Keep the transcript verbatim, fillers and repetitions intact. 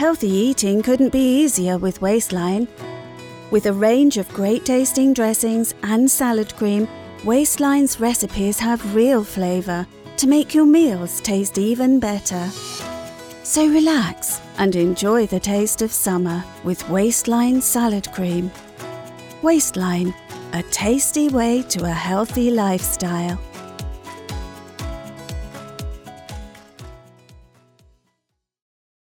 Healthy eating couldn't be easier with Waistline. With a range of great-tasting dressings and salad cream, Waistline's recipes have real flavour to make your meals taste even better. So relax and enjoy the taste of summer with Waistline salad cream. Waistline, a tasty way to a healthy lifestyle.